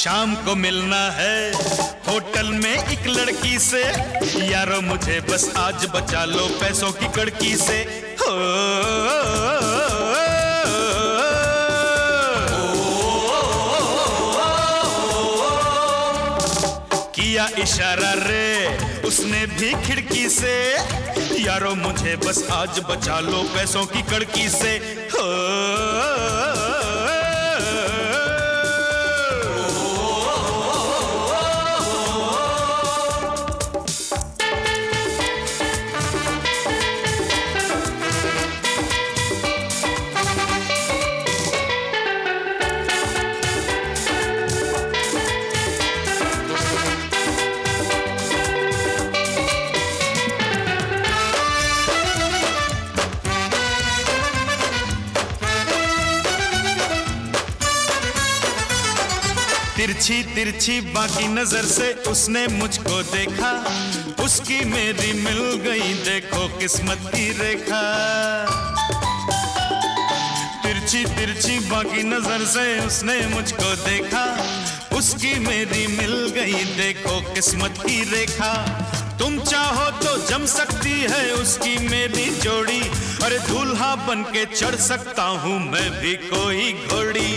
शाम को मिलना है होटल में एक लड़की से, यारो मुझे बस आज बचा लो पैसों की कड़की से। हो किया इशारा रे उसने भी खिड़की से, यारो मुझे बस आज बचा लो पैसों की कड़की से। हो तिरछी तिरछी बाकी नजर से उसने मुझको देखा, उसकी मेरी मिल गई देखो किस्मत की रेखा। तिरछी तिरछी बाकी नजर से उसने मुझको देखा, उसकी मेरी मिल गई देखो किस्मत की रेखा। तुम चाहो तो जम सकती है उसकी मेरी जोड़ी, अरे दूल्हा बन के चढ़ सकता हूँ मैं भी कोई घोड़ी।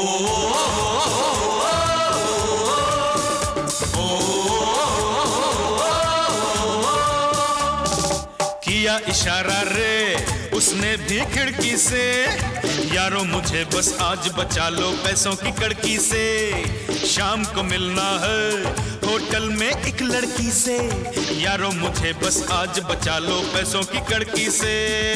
किया इशारा रे उसने भी खिड़की से, यारो मुझे बस आज बचा लो पैसों की कड़की से। शाम को मिलना है होटल में एक लड़की से, यारो मुझे बस आज बचा लो पैसों की कड़की से।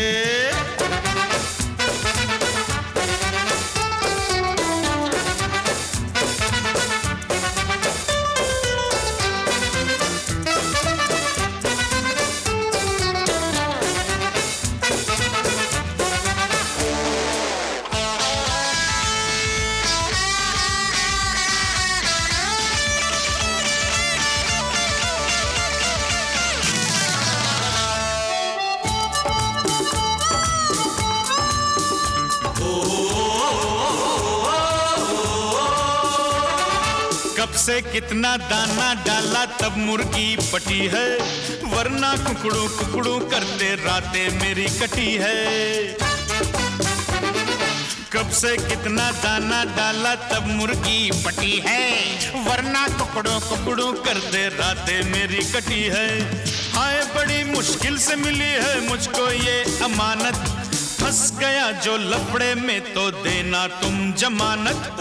कब से कितना दाना डाला तब मुर्गी पटी है, वरना कुकड़ू कुकड़ू करते रातें मेरी कटी है। कब से कितना दाना डाला तब मुर्गी पटी है, वरना कुकड़ू कुकड़ू करते रातें मेरी कटी है। हाय बड़ी मुश्किल से मिली है मुझको ये अमानत, फंस गया जो लफड़े में तो देना तुम जमानत।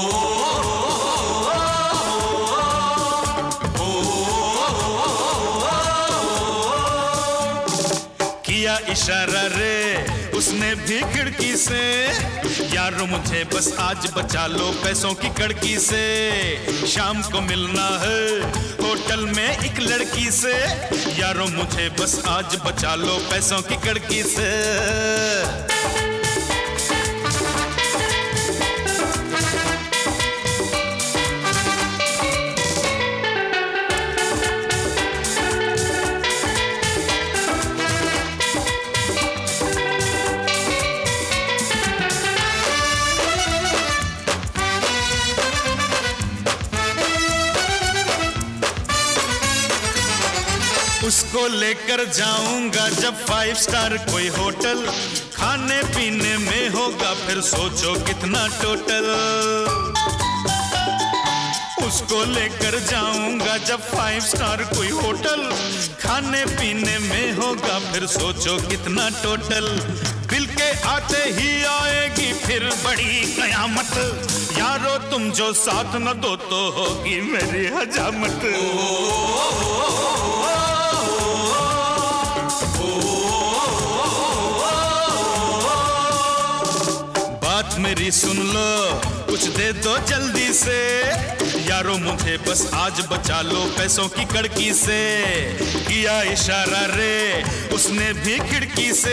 किया इशारा रे उसने भी खिड़की से, यारो मुझे बस आज बचा लो पैसों की कड़की से। शाम को मिलना है होटल में एक लड़की से, यारो मुझे बस आज बचा लो पैसों की कड़की से। उसको लेकर जाऊंगा जब 5 स्टार कोई होटल, खाने पीने में होगा फिर सोचो कितना टोटल। उसको लेकर जाऊंगा जब 5 स्टार कोई होटल, खाने पीने में होगा फिर सोचो कितना टोटल। बिल के आते ही आएगी फिर बड़ी कयामत, यारो तुम जो साथ न दो तो होगी मेरी हजामत। बात मेरी सुन लो कुछ दे दो जल्दी से, यारो मुझे बस आज बचा लो पैसों की कड़की से। किया इशारा रे उसने भी खिड़की से,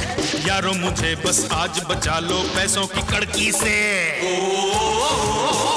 यारो मुझे बस आज बचा लो पैसों की कड़की से।